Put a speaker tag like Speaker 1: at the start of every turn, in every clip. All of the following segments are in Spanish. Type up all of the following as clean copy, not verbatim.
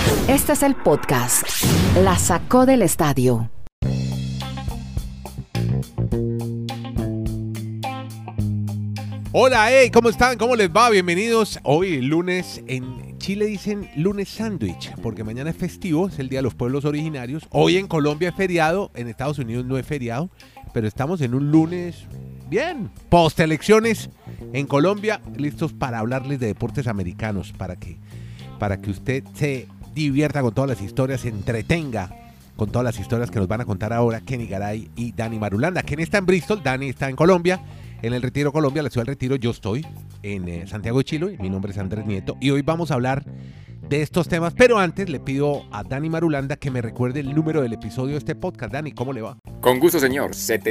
Speaker 1: Este es el podcast La Sacó del Estadio.
Speaker 2: Hola, ¿cómo están? ¿Cómo les va? Bienvenidos. Hoy lunes, en Chile dicen lunes sándwich, porque mañana es festivo, es el Día de los Pueblos Originarios. Hoy en Colombia es feriado, en Estados Unidos no es feriado, pero estamos en un lunes bien, post elecciones en Colombia, listos para hablarles de deportes americanos, para que usted se divierta con todas las historias, se entretenga con todas las historias que nos van a contar ahora Kenny Garay y Dani Marulanda. Kenny está en Bristol, Dani está en Colombia, en el Retiro Colombia, la ciudad del Retiro. Yo estoy en Santiago de Chile, mi nombre es Andrés Nieto y hoy vamos a hablar de estos temas, pero antes le pido a Dani Marulanda que me recuerde el número del episodio de este podcast. Dani, ¿cómo le va?
Speaker 3: Con gusto, señor,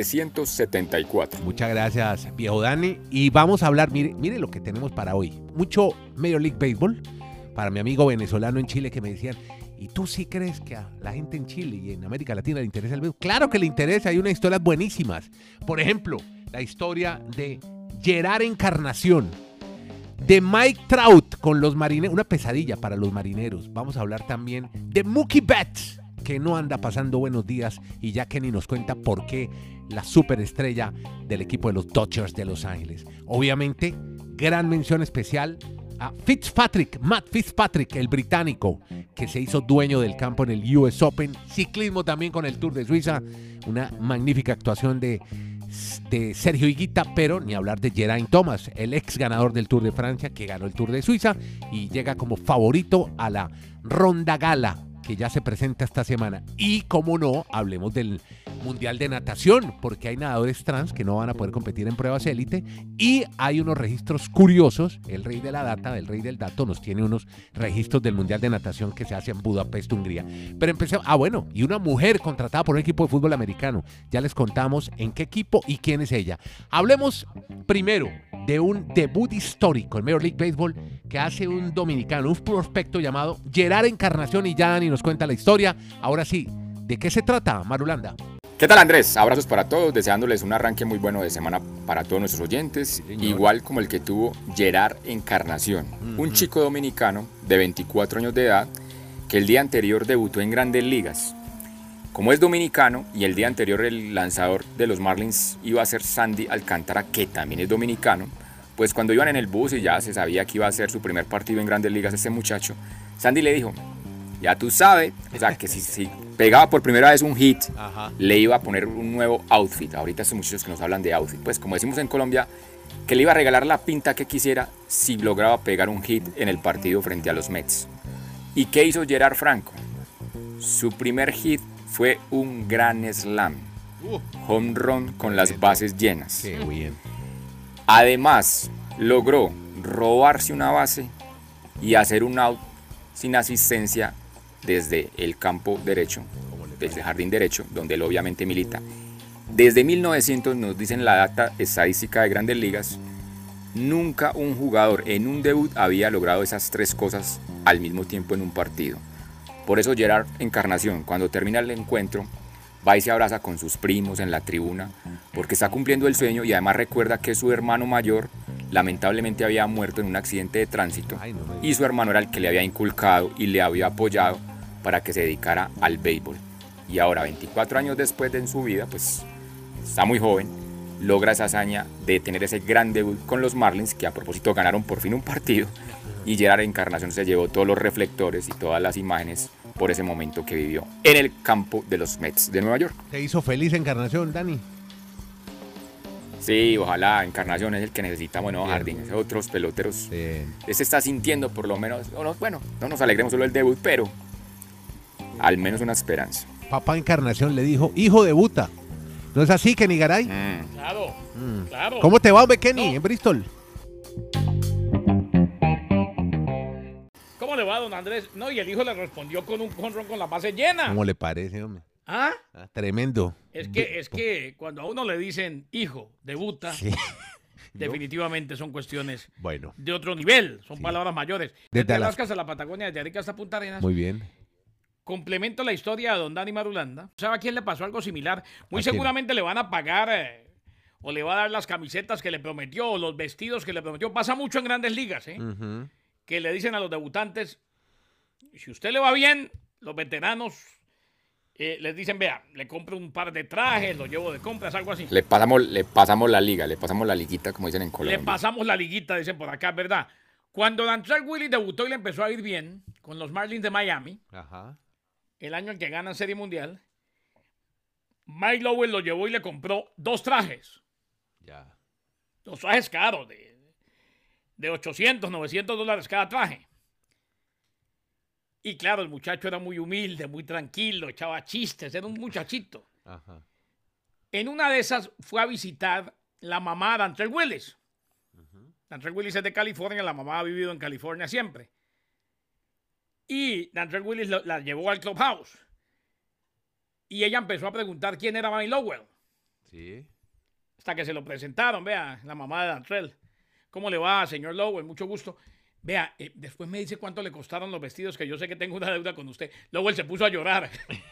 Speaker 3: 774.
Speaker 2: Muchas gracias, viejo Dani, y vamos a hablar, mire lo que tenemos para hoy, mucho Major League Baseball, para mi amigo venezolano en Chile que me decían, ¿y tú sí crees que a la gente en Chile y en América Latina le interesa el béisbol? Claro que le interesa, hay unas historias buenísimas. Por ejemplo, la historia de Gerard Encarnación, de Mike Trout con los marineros, una pesadilla para los marineros. Vamos a hablar también de Mookie Betts, que no anda pasando buenos días, y ya Kenny nos cuenta por qué la superestrella del equipo de los Dodgers de Los Ángeles. Obviamente, gran mención especial a Matt Fitzpatrick, el británico, que se hizo dueño del campo en el US Open. Ciclismo también con el Tour de Suiza, una magnífica actuación de Sergio Higuita, pero ni hablar de Geraint Thomas, el ex ganador del Tour de Francia, que ganó el Tour de Suiza y llega como favorito a la Ronda Gala, que ya se presenta esta semana. Y como no, hablemos del Mundial de Natación, porque hay nadadores trans que no van a poder competir en pruebas élite y hay unos registros curiosos. El rey de la data, el rey del dato, nos tiene unos registros del Mundial de Natación que se hace en Budapest, Hungría. Pero empecemos, y una mujer contratada por un equipo de fútbol americano. Ya les contamos en qué equipo y quién es ella. Hablemos primero de un debut histórico en Major League Baseball que hace un dominicano, un prospecto llamado Gerard Encarnación, y ya Dani nos cuenta la historia. Ahora sí, ¿de qué se trata, Marulanda?
Speaker 3: ¿Qué tal, Andrés? Abrazos para todos, deseándoles un arranque muy bueno de semana para todos nuestros oyentes, sí, igual como el que tuvo Gerard Encarnación, un chico dominicano de 24 años de edad que el día anterior debutó en Grandes Ligas. Como es dominicano y el día anterior el lanzador de los Marlins iba a ser Sandy Alcántara, que también es dominicano, pues cuando iban en el bus y ya se sabía que iba a ser su primer partido en Grandes Ligas este muchacho, Sandy le dijo, ya tú sabes, o sea, que si pegaba por primera vez un hit, le iba a poner un nuevo outfit. Ahorita estos muchachos que nos hablan de outfit, pues como decimos en Colombia, que le iba a regalar la pinta que quisiera si lograba pegar un hit en el partido frente a los Mets. ¿Y qué hizo Gerard Franco? Su primer hit fue un gran slam, home run con las bases llenas.
Speaker 2: Qué bien.
Speaker 3: Además, logró robarse una base y hacer un out sin asistencia desde el campo derecho, desde el jardín derecho, donde él obviamente milita. Desde 1900, nos dicen la data estadística de Grandes Ligas, nunca un jugador en un debut había logrado esas tres cosas al mismo tiempo en un partido. Por eso Gerard Encarnación, cuando termina el encuentro, va y se abraza con sus primos en la tribuna, porque está cumpliendo el sueño y además recuerda que su hermano mayor lamentablemente había muerto en un accidente de tránsito y su hermano era el que le había inculcado y le había apoyado para que se dedicara al béisbol. Y ahora, 24 años después de su vida, pues está muy joven, logra esa hazaña de tener ese gran debut con los Marlins, que a propósito ganaron por fin un partido, y Gerard Encarnación se llevó todos los reflectores y todas las imágenes por ese momento que vivió en el campo de los Mets de Nueva York.
Speaker 2: ¿Te hizo feliz Encarnación, Dani?
Speaker 3: Sí, ojalá. Encarnación es el que necesitamos en Nuevo Jardín. Otros peloteros se está sintiendo por lo menos, bueno, no nos alegremos solo del debut, pero al menos una esperanza.
Speaker 2: Papá Encarnación le dijo, hijo, debuta. ¿No es así, Kenny Garay?
Speaker 4: Claro, claro.
Speaker 2: ¿Cómo te va, hombre, Kenny, en Bristol?
Speaker 4: ¿Cómo le va, don Andrés? No, y el hijo le respondió con un jonrón con la base llena.
Speaker 2: ¿Cómo le parece, hombre?
Speaker 4: ¿Ah?
Speaker 2: Tremendo.
Speaker 4: Es que cuando a uno le dicen, hijo, debuta, sí. Definitivamente son cuestiones de otro nivel, son palabras mayores. Desde Alaska hasta la Patagonia, desde Arica hasta Punta Arenas.
Speaker 2: Muy bien.
Speaker 4: Complemento la historia de don Dani Marulanda. ¿Sabe a quién le pasó algo similar? Muy seguramente le van a pagar o le va a dar las camisetas que le prometió o los vestidos que le prometió. Pasa mucho en Grandes Ligas, que le dicen a los debutantes, Si usted le va bien, los veteranos les dicen, vea, le compro un par de trajes, lo llevo de compras, algo así.
Speaker 3: Le pasamos la liga, le pasamos la liguita, como dicen en Colombia.
Speaker 4: Le pasamos la liguita, dicen por acá, ¿verdad? Cuando Dontrelle Willis debutó y le empezó a ir bien con los Marlins de Miami, el año en que ganan Serie Mundial, Mike Lowell lo llevó y le compró 2 trajes.
Speaker 2: Ya.
Speaker 4: 2 trajes caros, de $800, $900 cada traje. Y claro, el muchacho era muy humilde, muy tranquilo, echaba chistes, era un muchachito.
Speaker 2: Ajá.
Speaker 4: En una de esas fue a visitar la mamá de Dontrelle Willis. Dontrelle Willis es de California, la mamá ha vivido en California siempre. Y Dontrelle Willis la llevó al clubhouse. Y ella empezó a preguntar quién era Mike Lowell.
Speaker 2: Sí.
Speaker 4: Hasta que se lo presentaron, vea, la mamá de Dontrelle. ¿Cómo le va, señor Lowell? Mucho gusto. Vea, después me dice cuánto le costaron los vestidos, que yo sé que tengo una deuda con usted. Lowell se puso a llorar.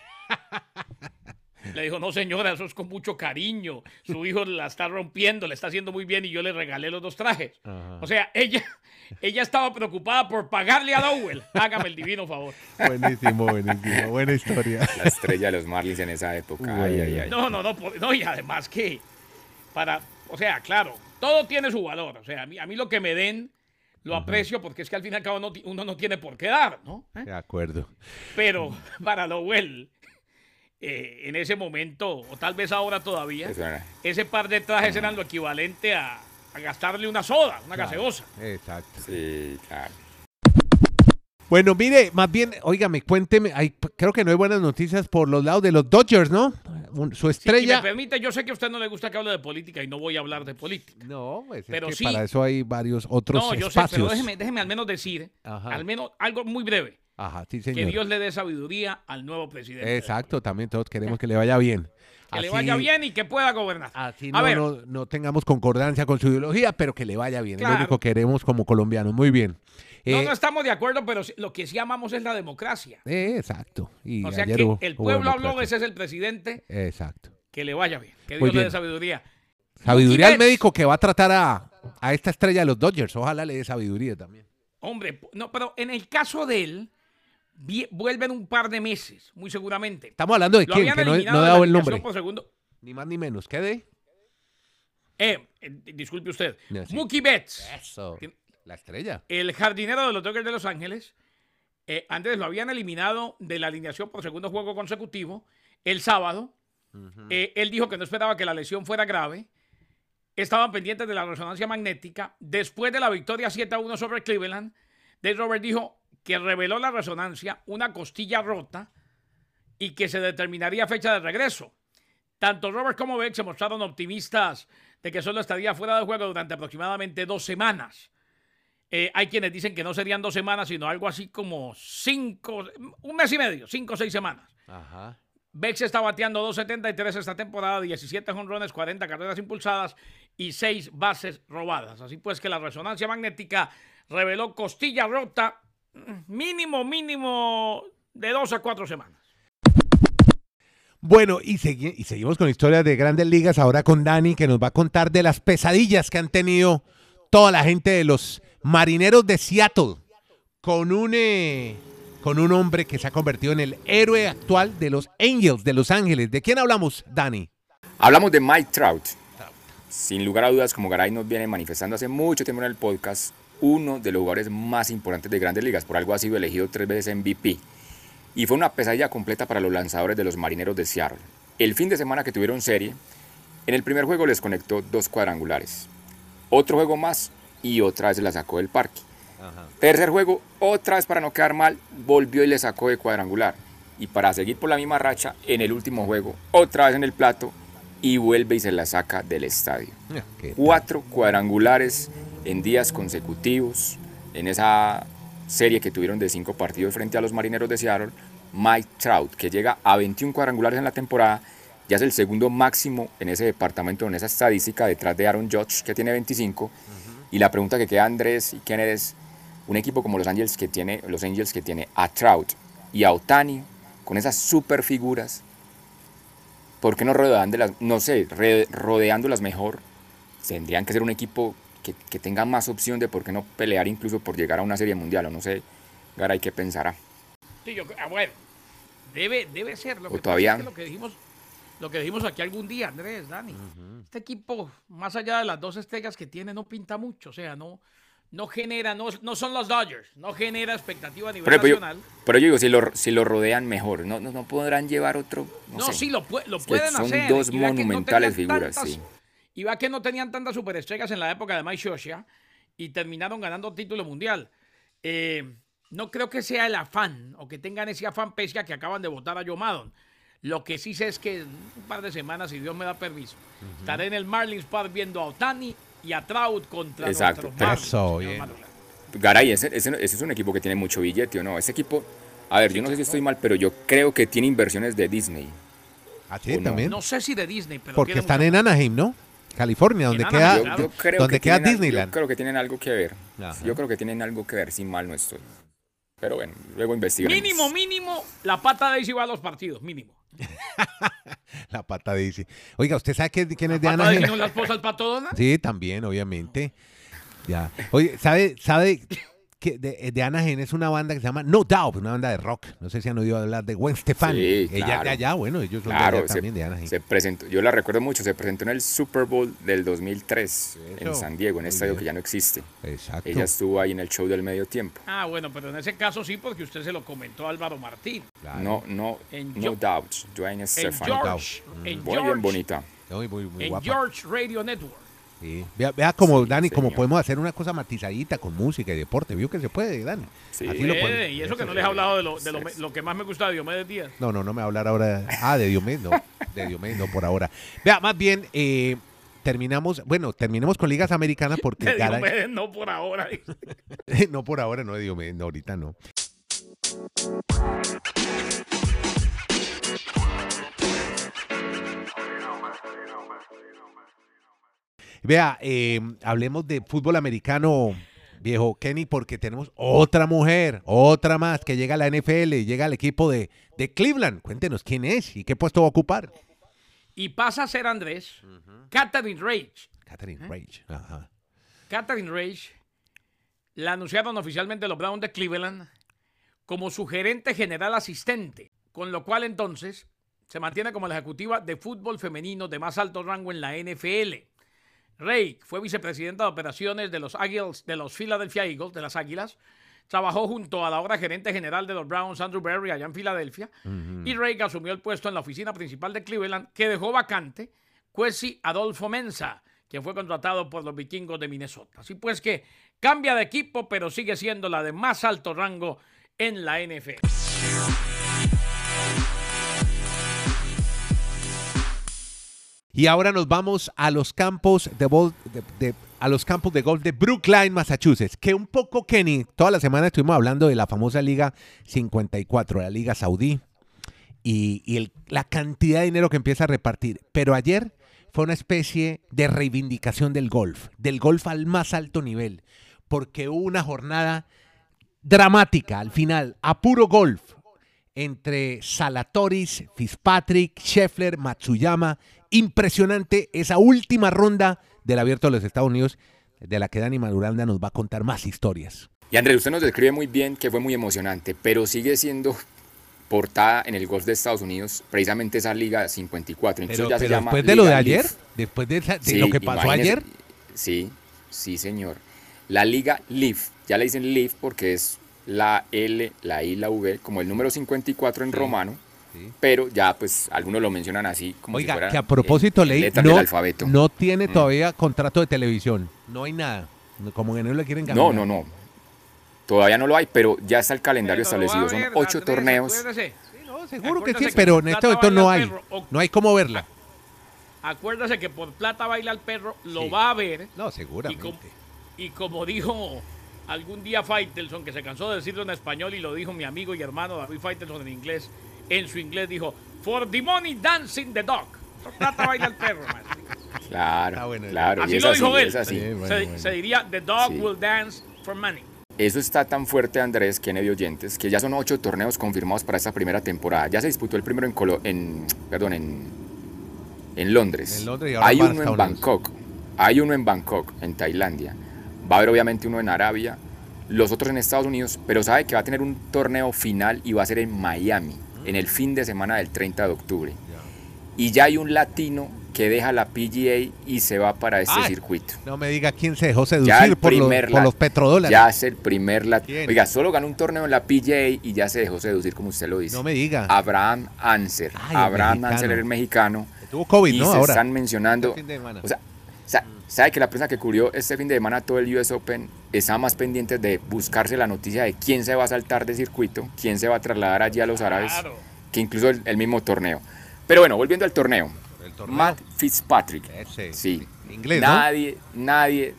Speaker 4: Le dijo, no señora, eso es con mucho cariño. Su hijo la está rompiendo, le está haciendo muy bien y yo le regalé los 2 trajes. Ajá. O sea, ella estaba preocupada por pagarle a Lowell. Hágame el divino favor.
Speaker 2: Buenísimo. Buena historia.
Speaker 3: La estrella de los Marlins en esa época. Ay.
Speaker 4: No, y además que, o sea, claro, todo tiene su valor. O sea, a mí lo que me den, lo aprecio porque es que al fin y al cabo uno no tiene por qué dar, ¿no?
Speaker 2: De acuerdo.
Speaker 4: Pero para Lowell, en ese momento, o tal vez ahora todavía, ese par de trajes eran lo equivalente a gastarle una soda, una gaseosa.
Speaker 2: Exacto.
Speaker 3: Sí, claro.
Speaker 2: Bueno, mire, más bien, óigame, cuénteme, creo que no hay buenas noticias por los lados de los Dodgers, ¿no? Su estrella...
Speaker 4: Sí, si me permite, yo sé que a usted no le gusta que hable de política y no voy a hablar de política.
Speaker 2: No, pues
Speaker 4: pero
Speaker 2: es que
Speaker 4: sí,
Speaker 2: para eso hay varios otros espacios.
Speaker 4: No, yo sé, pero déjeme al menos decir, al menos algo muy breve.
Speaker 2: Ajá, sí, señor.
Speaker 4: Que Dios le dé sabiduría al nuevo presidente.
Speaker 2: Exacto, también todos queremos que le vaya bien.
Speaker 4: Que le vaya bien y que pueda gobernar.
Speaker 2: Así no tengamos concordancia con su ideología, pero que le vaya bien. Claro. Es lo único que queremos como colombianos. Muy bien.
Speaker 4: No estamos de acuerdo, pero lo que sí amamos es la democracia.
Speaker 2: Exacto.
Speaker 4: O sea que el pueblo habló, ese es el presidente.
Speaker 2: Exacto.
Speaker 4: Que le vaya bien. Que Dios le dé sabiduría.
Speaker 2: Sabiduría al médico que va a tratar a esta estrella de los Dodgers. Ojalá le dé sabiduría también.
Speaker 4: Hombre, no, pero en el caso de él, vuelven un par de meses, muy seguramente.
Speaker 2: Estamos hablando de quién, que no he dado el nombre. Ni más ni menos. ¿Qué de?
Speaker 4: Disculpe usted. Sí. Mookie Betts.
Speaker 2: Eso. La estrella.
Speaker 4: El jardinero de los Dodgers de Los Ángeles. Antes lo habían eliminado de la alineación por segundo juego consecutivo. El sábado. Él dijo que no esperaba que la lesión fuera grave. Estaban pendientes de la resonancia magnética. Después de la victoria 7-1 sobre Cleveland, Dave Roberts dijo que reveló la resonancia, una costilla rota, y que se determinaría fecha de regreso. Tanto Roberts como Beck se mostraron optimistas de que solo estaría fuera de juego durante aproximadamente 2 semanas. Hay quienes dicen que no serían 2 semanas, sino algo así como 1 mes y medio, 5 o 6 semanas.
Speaker 2: Ajá.
Speaker 4: Beck se está bateando 2.73 esta temporada, 17 jonrones, 40 carreras impulsadas y 6 bases robadas. Así pues que la resonancia magnética reveló costilla rota, mínimo de 2 a 4 semanas.
Speaker 2: Bueno, y seguimos con historias de Grandes Ligas, ahora con Dani, que nos va a contar de las pesadillas que han tenido toda la gente de los Marineros de Seattle, con un hombre que se ha convertido en el héroe actual de los Angels de Los Ángeles. ¿De quién hablamos, Dani?
Speaker 3: Hablamos de Mike Trout. Sin lugar a dudas, como Garay nos viene manifestando hace mucho tiempo en el podcast, uno de los jugadores más importantes de Grandes Ligas. Por algo ha sido elegido 3 veces MVP. Y fue una pesadilla completa para los lanzadores de los Marineros de Seattle. El fin de semana que tuvieron serie, en el primer juego les conectó 2 cuadrangulares. Otro juego más y otra vez la sacó del parque. Ajá. Tercer juego, otra vez para no quedar mal, volvió y le sacó de cuadrangular. Y para seguir por la misma racha, en el último juego, otra vez en el plato y vuelve y se la saca del estadio. 4 cuadrangulares en días consecutivos en esa serie que tuvieron de 5 partidos frente a los Marineros de Seattle. Mike Trout, que llega a 21 cuadrangulares en la temporada, ya es el segundo máximo en ese departamento, en esa estadística, detrás de Aaron Judge, que tiene 25. Y la pregunta que queda, Andrés, ¿y quién eres? Un equipo como los Angels que tiene a Trout y a Ohtani, con esas super figuras, ¿por qué no rodeándolas mejor? Tendrían que ser un equipo que tenga más opción de por qué no pelear incluso por llegar a una serie mundial, o no sé, Garay, ¿qué pensará?
Speaker 4: Sí, bueno, debe ser lo
Speaker 3: O
Speaker 4: que
Speaker 3: todavía.
Speaker 4: pasa es que lo que dijimos aquí algún día, Andrés, Dani. Este equipo, más allá de las 2 estrellas que tiene, no pinta mucho. O sea, no genera, no son los Dodgers, no genera expectativa a nivel nacional.
Speaker 3: Pero yo digo, si lo rodean mejor, no podrán llevar otro. No sé.
Speaker 4: Sí, lo pueden hacer.
Speaker 3: Son dos monumentales figuras, sí.
Speaker 4: Y va que no tenían tantas superestrellas en la época de Mike Scioscia y terminaron ganando título mundial. No creo que sea el afán o que tengan ese afán pese a que acaban de votar a Joe Maddon. Lo que sí sé es que en un par de semanas, si Dios me da permiso, estaré en el Marlins Park viendo a Ohtani y a Trout contra nuestros Marlins.
Speaker 2: Eso, bien.
Speaker 3: Garay, ese es un equipo que tiene mucho billete, ¿o no? Ese equipo, a ver, yo no sé si estoy mal, pero yo creo que tiene inversiones de Disney.
Speaker 2: ¿Ah, sí, también?
Speaker 4: No sé si de Disney, pero
Speaker 2: porque están en Anaheim, ¿no? California, donde queda, donde queda Disneyland.
Speaker 3: Yo creo que tienen algo que ver.
Speaker 2: Ajá.
Speaker 3: Yo creo que tienen algo que ver, si mal no estoy. Pero bueno, luego investigaremos.
Speaker 4: Mínimo, la pata de Daisy va a los partidos, mínimo.
Speaker 2: La pata dice. Oiga, ¿usted sabe quién es de
Speaker 4: ¿La pata
Speaker 2: Anaheim?
Speaker 4: de no la esposa del Pato Donald?
Speaker 2: Sí, también, obviamente. Ya. Oye, ¿sabe que de Anaheim es una banda que se llama No Doubt, una banda de rock? No sé si han oído hablar de Gwen Stefani.
Speaker 3: Sí,
Speaker 2: Ella
Speaker 3: claro.
Speaker 2: de allá, bueno, ellos son de allá también, de Anaheim.
Speaker 3: Se presentó, yo la recuerdo mucho, se presentó en el Super Bowl del 2003 en San Diego, en un estadio que ya no existe.
Speaker 2: Exacto.
Speaker 3: Ella estuvo ahí en el show del medio tiempo.
Speaker 4: Ah, bueno, pero en ese caso sí, porque usted se lo comentó a Álvaro Martín.
Speaker 3: Claro. No Doubt, Dwayne Stefani. Muy bien bonita.
Speaker 2: Muy
Speaker 4: en
Speaker 2: guapa.
Speaker 4: George Radio Network.
Speaker 2: Sí. Vea como,
Speaker 3: Sí,
Speaker 2: Dani, como
Speaker 3: señor.
Speaker 2: podemos hacer una cosa matizadita con música y deporte. ¿Vio que se puede, Dani?
Speaker 3: Sí.
Speaker 2: Así lo podemos.
Speaker 4: Y eso que no les he hablado de lo que más me gusta de Diomedes Díaz.
Speaker 2: No me va a hablar ahora. De Diomedes, no. De Diomedes, no, por ahora. Vea, más bien, terminemos con ligas americanas porque...
Speaker 4: De Diomedes no por ahora.
Speaker 2: No por ahora, no de Diomedes, no, ahorita no. Vea, hablemos de fútbol americano, viejo Kenny, porque tenemos otra mujer, otra más que llega a la NFL, llega al equipo de Cleveland. Cuéntenos quién es y qué puesto va a ocupar.
Speaker 4: Y pasa a ser, Andrés, Katherine Rage.
Speaker 2: Katherine Rage, ajá.
Speaker 4: Katherine Rage la anunciaron oficialmente los Browns de Cleveland como su gerente general asistente, con lo cual entonces se mantiene como la ejecutiva de fútbol femenino de más alto rango en la NFL. Rey fue vicepresidenta de operaciones de los Philadelphia Eagles, de las Águilas. Trabajó junto a la ahora gerente general de los Browns, Andrew Berry, allá en Filadelfia. Y Rey asumió el puesto en la oficina principal de Cleveland, que dejó vacante Kwesi Adolfo Mensah, quien fue contratado por los Vikingos de Minnesota. Así pues que cambia de equipo, pero sigue siendo la de más alto rango en la NFL.
Speaker 2: Y ahora nos vamos a los campos de golf de Brookline, Massachusetts, que un poco, Kenny, toda la semana estuvimos hablando de la famosa Liga 54, la Liga Saudí, y la cantidad de dinero que empieza a repartir. Pero ayer fue una especie de reivindicación del golf al más alto nivel, porque hubo una jornada dramática al final, a puro golf, entre Zalatoris, Fitzpatrick, Scheffler, Matsuyama. Impresionante esa última ronda del Abierto de los Estados Unidos, de la que Dani Maduranda nos va a contar más historias.
Speaker 3: Y Andrés, usted nos describe muy bien que fue muy emocionante, pero sigue siendo portada en el golf de Estados Unidos, precisamente esa Liga 54.
Speaker 2: Pero
Speaker 3: ya se llama
Speaker 2: después de lo de
Speaker 3: Liga
Speaker 2: ayer,
Speaker 3: Leaf.
Speaker 2: después de
Speaker 3: Sí,
Speaker 2: lo que pasó ayer.
Speaker 3: Sí, señor. La Liga Leaf, ya le dicen Leaf porque es la L, la I, la V, como el número 54 en romano. Sí. Pero ya pues algunos lo mencionan así como
Speaker 2: Oiga,
Speaker 3: si fuera
Speaker 2: que a propósito leí,
Speaker 3: letras del alfabeto.
Speaker 2: No tiene todavía contrato de televisión, no hay nada, como que no le quieren ganar.
Speaker 3: No, todavía no lo hay, pero ya está el calendario establecido, son 8 torneos.
Speaker 2: Sí, no, seguro que sí, pero en este momento no hay cómo verla.
Speaker 4: Acuérdese que por plata baila el perro, lo va a ver.
Speaker 2: No, seguramente.
Speaker 4: Y como dijo algún día Faitelson, que se cansó de decirlo en español y lo dijo mi amigo y hermano David Faitelson en inglés, en su inglés dijo, for the money dancing the dog. Por plata baila el perro, man.
Speaker 3: Claro,
Speaker 2: bueno,
Speaker 3: claro.
Speaker 4: Así lo dijo él.
Speaker 3: Así.
Speaker 2: Sí, bueno.
Speaker 4: Se diría, the dog will dance for money.
Speaker 3: Eso está tan fuerte, Andrés, Kennedy oyentes, que ya son 8 torneos confirmados para esta primera temporada. Ya se disputó el primero en Londres.
Speaker 2: En Londres y ahora
Speaker 3: hay
Speaker 2: para
Speaker 3: uno en
Speaker 2: Estados Unidos.
Speaker 3: Bangkok. Hay uno en Bangkok, en Tailandia. Va a haber obviamente uno en Arabia los otros en Estados Unidos, pero sabe que va a tener un torneo final y va a ser en Miami, en el fin de semana del 30 de octubre. Y ya hay un latino que deja la PGA y se va para este circuito.
Speaker 2: No me diga quién se dejó seducir por los petrodólares.
Speaker 3: Ya es el primer latino. Oiga, solo ganó un torneo en la PGA y ya se dejó seducir, como usted lo dice.
Speaker 2: No me diga.
Speaker 3: Abraham Ancer. Abraham Ancer era el mexicano.
Speaker 2: Tuvo COVID,
Speaker 3: y
Speaker 2: ¿no?
Speaker 3: se
Speaker 2: Ahora.
Speaker 3: están mencionando. O sea, sabe que la prensa que cubrió este fin de semana todo el US Open estaba más pendiente de buscarse la noticia de quién se va a saltar de circuito, quién se va a trasladar allí a los árabes, que incluso el mismo torneo. Pero bueno, volviendo al torneo. Matt Fitzpatrick. Sí.
Speaker 2: Inglés,
Speaker 3: nadie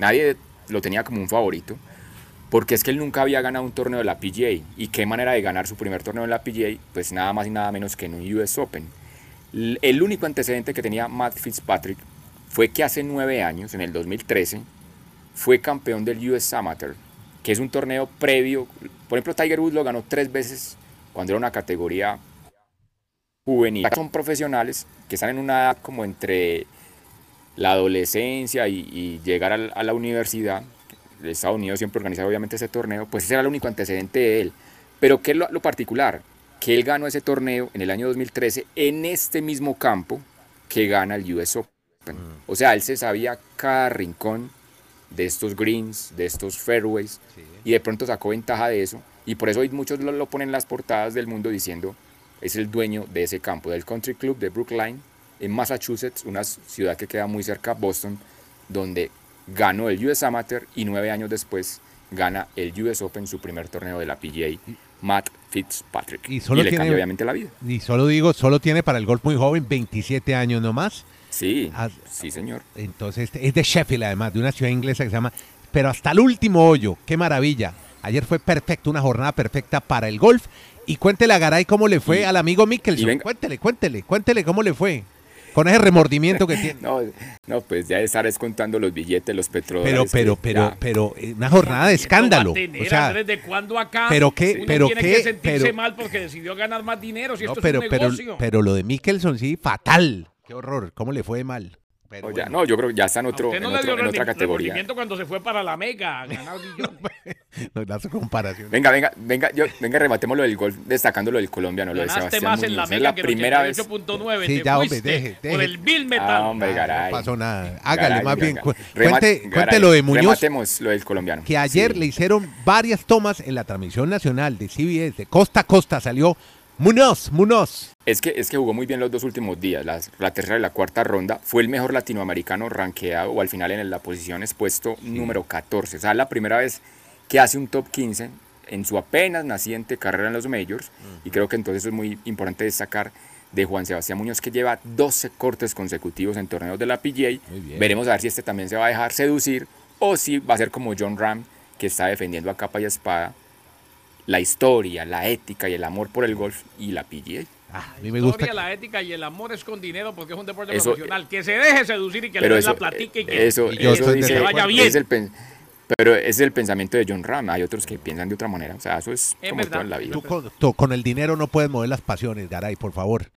Speaker 3: lo tenía como un favorito, porque es que él nunca había ganado un torneo de la PGA. ¿Y qué manera de ganar su primer torneo en la PGA? Pues nada más y nada menos que en un US Open. El único antecedente que tenía Matt Fitzpatrick fue que hace 9 años, en el 2013, fue campeón del US Amateur, que es un torneo previo. Por ejemplo, Tiger Woods lo ganó 3 veces cuando era una categoría juvenil. Son profesionales que están en una edad como entre la adolescencia y llegar a la universidad. Estados Unidos siempre organizaba obviamente ese torneo, pues ese era el único antecedente de él. Pero ¿qué es lo particular? Que él ganó ese torneo en el año 2013 en este mismo campo que gana el US Open. O sea, él se sabía cada rincón de estos greens, de estos fairways, y de pronto sacó ventaja de eso. Y por eso hoy muchos lo ponen en las portadas del mundo diciendo es el dueño de ese campo, del Country Club de Brookline, en Massachusetts, una ciudad que queda muy cerca de Boston, donde ganó el US Amateur y 9 años después gana el US Open, su primer torneo de la PGA, Matt Fitzpatrick. Y le cambia obviamente la vida.
Speaker 2: Y solo tiene para el golf muy joven, 27 años nomás.
Speaker 3: Sí, sí señor.
Speaker 2: Entonces es de Sheffield además, de una ciudad inglesa que se llama, pero hasta el último hoyo, qué maravilla. Ayer fue perfecto, una jornada perfecta para el golf. Y cuéntele a Garay cómo le fue al amigo Mickelson. Cuéntele cómo le fue. Con ese remordimiento que tiene.
Speaker 3: No, pues ya estar contando los billetes, los petrodólares.
Speaker 2: Pero una jornada de escándalo.
Speaker 4: O sea, ¿desde cuándo acá
Speaker 2: uno
Speaker 4: tiene que sentirse mal porque decidió ganar más dinero? Si esto es un negocio.
Speaker 2: Pero lo de Mickelson sí, fatal. Qué horror, cómo le fue mal.
Speaker 3: Pero bueno. No, yo creo que ya está en otra categoría.
Speaker 4: Cuando se fue para la Mega a ganar millones.
Speaker 2: No da su comparación.
Speaker 3: Venga, rematemos lo del golf, destacando lo del colombiano, lo de Sebastián
Speaker 4: más
Speaker 3: Muñoz.
Speaker 4: en la Mega que
Speaker 3: primera vez.
Speaker 4: 8.9.
Speaker 2: Sí, ya, hombre, deje.
Speaker 4: Por el Bill Metal.
Speaker 3: Hombre, Garay.
Speaker 2: No pasó nada. Hágale más bien.
Speaker 3: Garay,
Speaker 2: Cuente lo de Muñoz.
Speaker 3: Rematemos lo del colombiano.
Speaker 2: Que ayer le hicieron varias tomas en la transmisión nacional de CBS, de costa a costa, salió Muñoz.
Speaker 3: Es que jugó muy bien los 2 últimos días, la tercera y la cuarta ronda. Fue el mejor latinoamericano rankeado, o al final en la posición es puesto número 14. O sea, la primera vez que hace un top 15 en su apenas naciente carrera en los majors. Y creo que entonces es muy importante destacar de Juan Sebastián Muñoz, que lleva 12 cortes consecutivos en torneos de la PGA. Veremos a ver si este también se va a dejar seducir o si va a ser como Jon Rahm, que está defendiendo a capa y espada la historia, la ética y el amor por el golf y la PGA.
Speaker 2: A mí me gusta.
Speaker 4: La ética y el amor es con dinero porque es un deporte profesional. Que se deje seducir y que le den la platica y que
Speaker 3: se
Speaker 4: vaya bien.
Speaker 3: Pero ese es el pensamiento de Jon Rahm. Hay otros que piensan de otra manera. O sea, eso es como
Speaker 4: verdad,
Speaker 3: todo en la vida.
Speaker 2: Tú con el dinero no puedes mover las pasiones, Garay, por favor.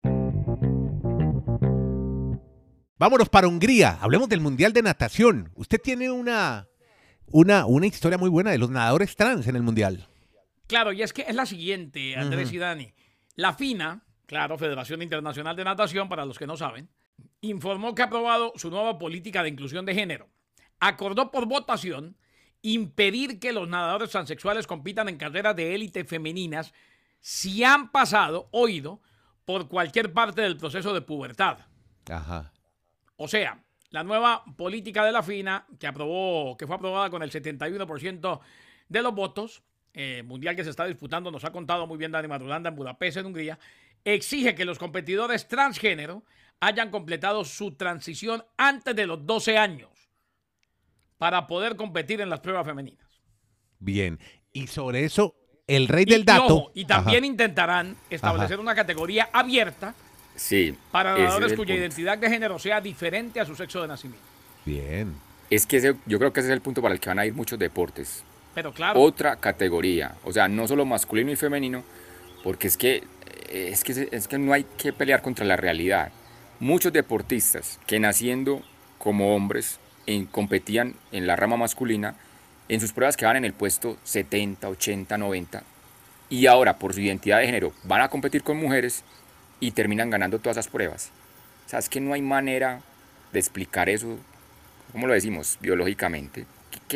Speaker 2: Vámonos para Hungría. Hablemos del Mundial de Natación. Usted tiene una historia muy buena de los nadadores trans en el Mundial.
Speaker 4: Claro, y es que es la siguiente, Andrés y Dani. La FINA, claro, Federación Internacional de Natación, para los que no saben, informó que ha aprobado su nueva política de inclusión de género. Acordó por votación impedir que los nadadores transexuales compitan en carreras de élite femeninas si han oído por cualquier parte del proceso de pubertad.
Speaker 2: Ajá.
Speaker 4: O sea, la nueva política de la FINA, que fue aprobada con el 71% de los votos, mundial que se está disputando, nos ha contado muy bien Dani Marulanda en Budapest, en Hungría, exige que los competidores transgénero hayan completado su transición antes de los 12 años para poder competir en las pruebas femeninas.
Speaker 2: Bien, y sobre eso, el rey del dato...
Speaker 4: Y también intentarán establecer una categoría abierta para nadadores cuya identidad de género sea diferente a su sexo de nacimiento.
Speaker 2: Bien.
Speaker 3: Es que yo creo que ese es el punto para el que van a ir muchos deportes.
Speaker 4: Pero claro.
Speaker 3: Otra categoría, o sea, no solo masculino y femenino, porque es que no hay que pelear contra la realidad. Muchos deportistas que naciendo como hombres competían en la rama masculina en sus pruebas quedaban en el puesto 70, 80, 90, y ahora por su identidad de género van a competir con mujeres y terminan ganando todas esas pruebas. O sea, es que no hay manera de explicar eso, ¿cómo lo decimos? Biológicamente.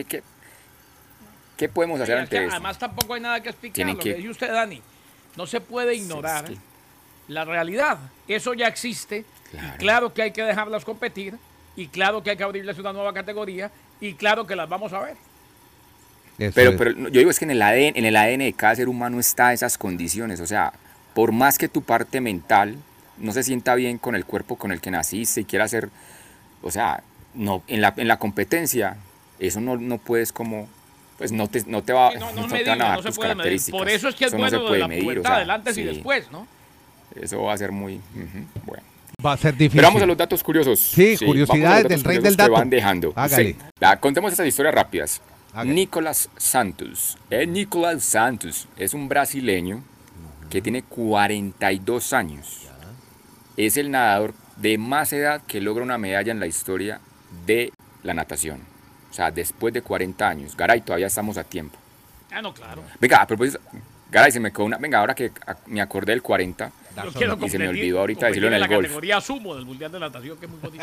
Speaker 3: ¿Qué podemos hacer ante eso?
Speaker 4: Además tampoco hay nada que explicar.
Speaker 3: Tienen
Speaker 4: Lo que dice usted, Dani, no se puede ignorar la realidad. Eso ya existe.
Speaker 3: Claro.
Speaker 4: Y claro que hay que dejarlas competir. Y claro que hay que abrirles una nueva categoría. Y claro que las vamos a ver.
Speaker 3: Pero yo digo, es que en el ADN de cada ser humano está esas condiciones. O sea, por más que tu parte mental no se sienta bien con el cuerpo con el que naciste y quiera hacer, o sea, no, en la competencia, eso no puedes como, pues no te van a dar tus características.
Speaker 4: Por eso es que es bueno lo de la pubertad, del antes y después, ¿no?
Speaker 3: Eso va a ser muy, bueno.
Speaker 2: Va a ser difícil.
Speaker 3: Pero vamos a los datos curiosos.
Speaker 2: Sí, curiosidades del rey del dato.
Speaker 3: Que van dejando.
Speaker 2: Hágale.
Speaker 3: Sí. Contemos estas historias rápidas. Nicolás Santos. Nicolás Santos es un brasileño que tiene 42 años. Es el nadador de más edad que logra una medalla en la historia de la natación. O sea, después de 40 años. Garay, todavía estamos a tiempo.
Speaker 4: Ah, no, claro.
Speaker 3: Venga, a propósito, Garay, se me quedó una. Venga, ahora que me acordé del 40. Y se me olvidó ahorita decirlo en el golf.
Speaker 4: La categoría sumo del Mundial de Natación, que es muy bonito.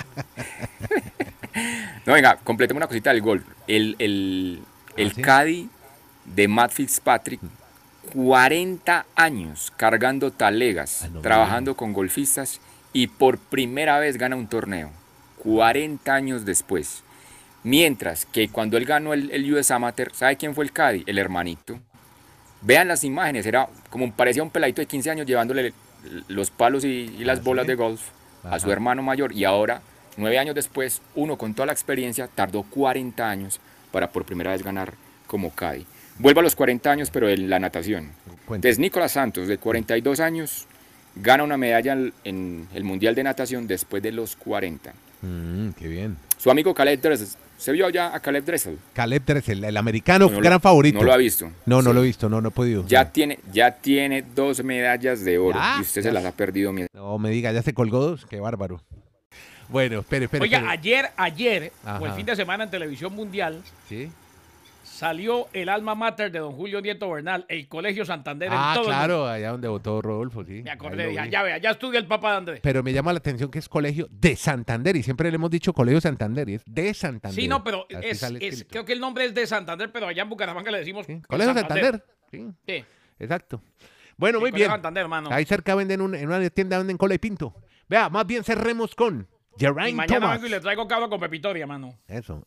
Speaker 3: No, venga, completemos una cosita del golf. El caddy de Matt Fitzpatrick, 40 años cargando talegas, trabajando con golfistas y por primera vez gana un torneo. 40 años después. Mientras que cuando él ganó el US Amateur, ¿sabe quién fue el caddy? El hermanito. Vean las imágenes, era como parecía un peladito de 15 años llevándole los palos y las bolas de golf a su hermano mayor, y ahora, 9 años después, uno con toda la experiencia tardó 40 años para por primera vez ganar como caddy. Vuelvo a los 40 años, pero en la natación. Entonces, Nicolás Santos, de 42 años, gana una medalla en el Mundial de Natación después de los 40.
Speaker 2: Qué bien.
Speaker 3: Su amigo Caleb Dressel, ¿se vio ya a Caleb Dressel?
Speaker 2: Caleb Dressel, el americano, gran favorito.
Speaker 3: No lo ha visto.
Speaker 2: No lo he visto, no he podido.
Speaker 3: Ya tiene 2 medallas de oro y usted se las ha perdido.
Speaker 2: No me diga, ya se colgó 2, qué bárbaro. Bueno, espere.
Speaker 4: Oiga, ayer o el fin de semana en Televisión Mundial,
Speaker 2: ¿sí?
Speaker 4: Salió el alma mater de don Julio Nieto Bernal, el Colegio Santander. En todo
Speaker 2: claro,
Speaker 4: el mundo.
Speaker 2: allá donde votó Rodolfo, sí.
Speaker 4: Me acordé, ya estudia el Papa de Andrés.
Speaker 2: Pero me llama la atención que es Colegio de Santander, y siempre le hemos dicho Colegio Santander, y es de Santander.
Speaker 4: Sí, no, pero creo que el nombre es de Santander, pero allá en Bucaramanga le decimos
Speaker 2: Colegio Santander. Sí. Exacto. Bueno, muy bien.
Speaker 4: Santander, hermano.
Speaker 2: Ahí cerca venden en una tienda venden cola y pinto. Vea, más bien cerremos con Geraint Thomas.
Speaker 4: Mañana vengo y le traigo cabra con pepitoria, mano.
Speaker 2: Eso.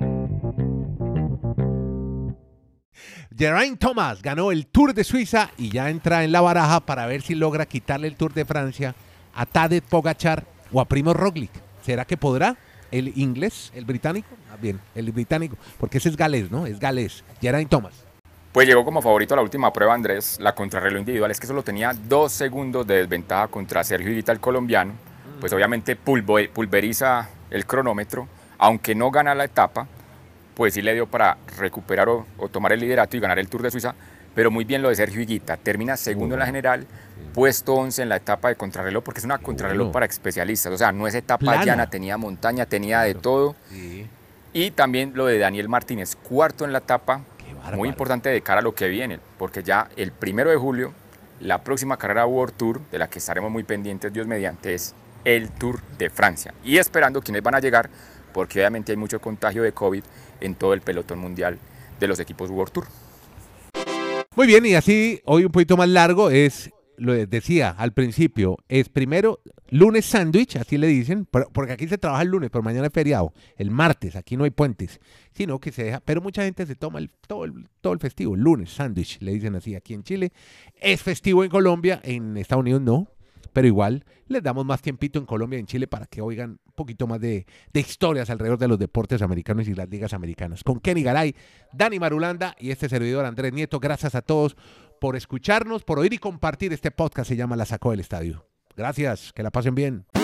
Speaker 2: Geraint Thomas ganó el Tour de Suiza y ya entra en la baraja para ver si logra quitarle el Tour de Francia a Tadej Pogačar o a Primož Roglič. ¿Será que podrá el inglés, el británico? Bien, el británico, porque ese es galés, ¿no? Es galés, Geraint Thomas.
Speaker 3: Pues llegó como favorito a la última prueba, Andrés, la contrarreloj individual. Es que solo tenía 2 segundos de desventaja contra Sergio Higuita, el colombiano. Pues obviamente pulveriza el cronómetro, aunque no gana la etapa, pues sí le dio para recuperar o tomar el liderato y ganar el Tour de Suiza, pero muy bien lo de Sergio Higuita, termina segundo en la general, puesto 11 en la etapa de contrarreloj, porque es una contrarreloj para especialistas, o sea, no es etapa llana, tenía montaña, tenía de todo, y también lo de Daniel Martínez, cuarto en la etapa, muy importante de cara a lo que viene, porque ya el 1 de julio, la próxima carrera World Tour, de la que estaremos muy pendientes, Dios mediante, es el Tour de Francia, y esperando quiénes van a llegar, porque obviamente hay mucho contagio de COVID en todo el pelotón mundial de los equipos World Tour.
Speaker 2: Muy bien, y así hoy un poquito más largo es, lo decía al principio, es primero lunes sándwich, así le dicen, porque aquí se trabaja el lunes, pero mañana es feriado, el martes, aquí no hay puentes, sino que se deja, pero mucha gente se toma todo el festivo, el lunes sándwich, le dicen así aquí en Chile, es festivo en Colombia, en Estados Unidos no. Pero igual les damos más tiempito en Colombia y en Chile para que oigan un poquito más de historias alrededor de los deportes americanos y las ligas americanas. Con Kenny Garay, Dani Marulanda y este servidor Andrés Nieto. Gracias a todos por escucharnos, por oír y compartir este podcast. Se llama La Sacó del Estadio. Gracias, que la pasen bien.